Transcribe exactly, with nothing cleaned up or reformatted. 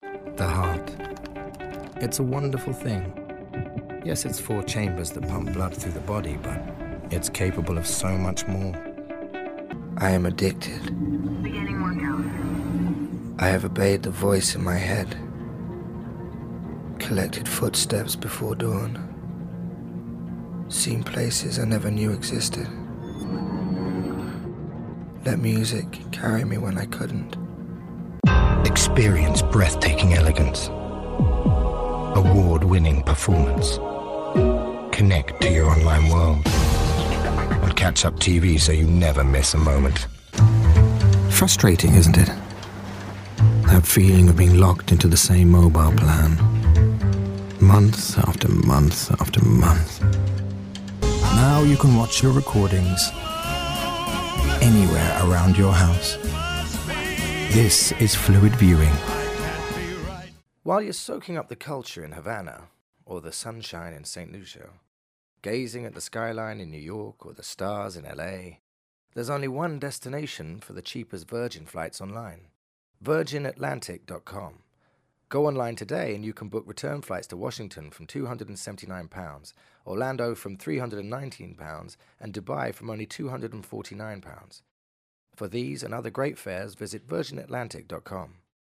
The heart. It's a wonderful thing. Yes, it's four chambers that pump blood through the body, but it's capable of so much more. I am addicted. Beginning workout. I have obeyed the voice in my head, collected footsteps before dawn, seen places I never knew existed. Let music carry me when I couldn't. Experience breathtaking elegance. Award-winning performance. Connect to your online world. And catch up T V so you never miss a moment. Frustrating, isn't it? That feeling of being locked into the same mobile plan. Month after month after month. Now you can watch your recordings anywhere around your house. This is Fluid Viewing. While you're soaking up the culture in Havana, or the sunshine in Saint Lucia, gazing at the skyline in New York or the stars in L A, there's only one destination for the cheapest Virgin flights online. Virgin Atlantic dot com. Go online today and you can book return flights to Washington from two hundred seventy-nine pounds, Orlando from three hundred nineteen pounds, and Dubai from only two hundred forty-nine pounds. For these and other great fares, visit Virgin Atlantic dot com.